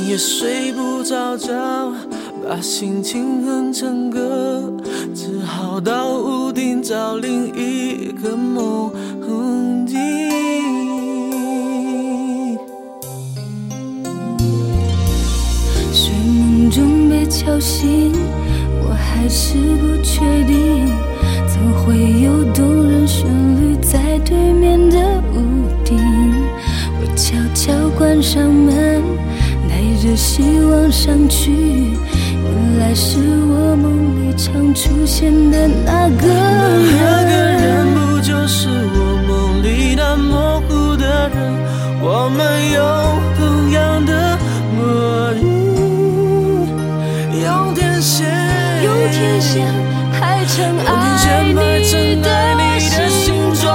夜睡不着觉，把心情哼成歌，只好到屋顶找另一个梦境。 睡梦中被敲醒，我还是不确定，怎会有动人旋律在对面的屋顶？我悄悄关上门，带着希望上去，原来是我梦里常出现的那个人。 那个人不就是我梦里那模糊的人？我们有同样的默契，用天线排成爱你的形状，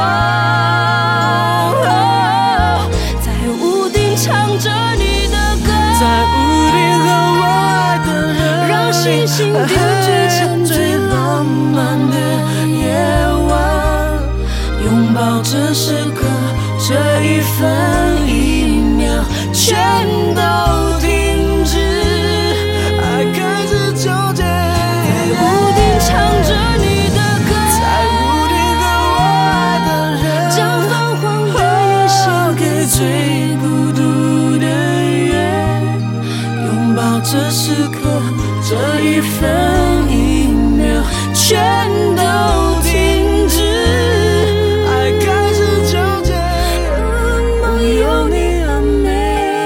在屋顶唱着你的歌， 在屋顶和我爱的人， 让星星点缀成最浪漫的夜晚， 拥抱这时刻，这一分一秒全都停止，爱开始纠结。 屋顶唱着你的歌， 在屋顶和我爱的人， 将泛黄的夜献给最孤独的夜，拥抱这时刻，这一分一秒全都停止，爱开始纠结，梦有你很美。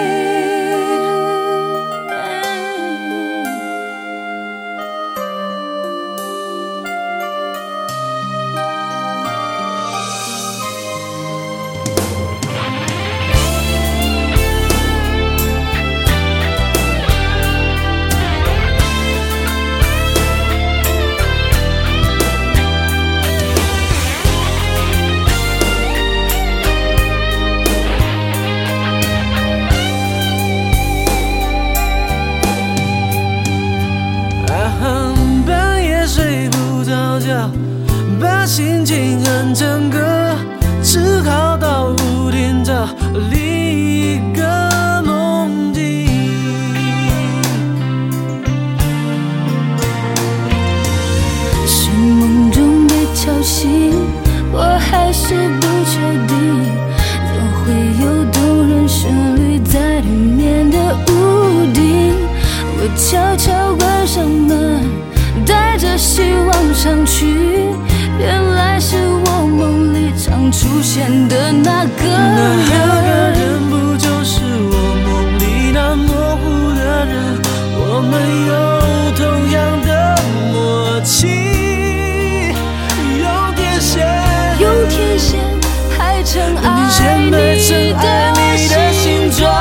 半夜睡不着觉，把心情哼成歌，只好到屋顶找另一个梦境。 是梦中被敲醒，我还是不确定，怎会有动人旋律在对面的屋顶？我悄悄关上门，带着希望上去，原来是我梦里常出现的那个人。 那个人不就是我梦里那模糊的人？我们有同样的默契， 用天线排成爱你的形状，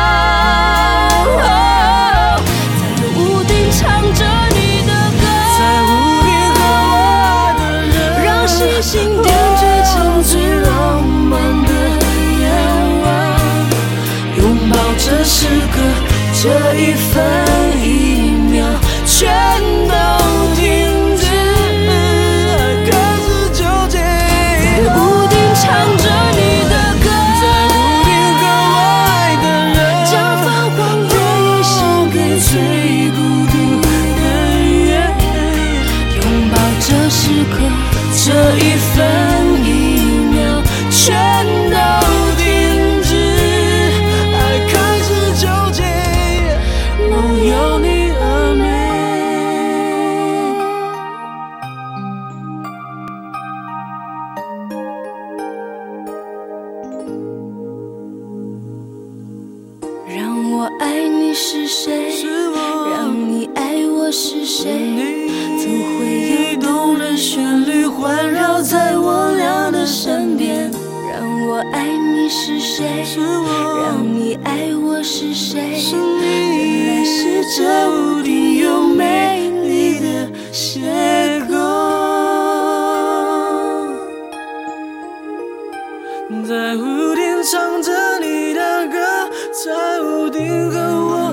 在屋顶唱着你的歌， 在屋顶和我爱的人， 让星星点缀成最浪漫的夜晚， 拥抱这时刻，这一分一秒全都停止，爱开始纠结。 在屋顶唱着你的歌， 在屋顶和我爱的人， 将泛黄的夜献给最孤独的夜， 拥抱这时刻， 这一分一秒全都停止，爱开始纠结，梦有你而美。 让我爱你是谁？让你爱我是谁？怎会有动人旋律环绕在我俩的身边？让我爱你是谁？让你爱我是谁？原来是这屋顶有美丽的邂逅。 在屋顶唱着你的歌，在屋顶和我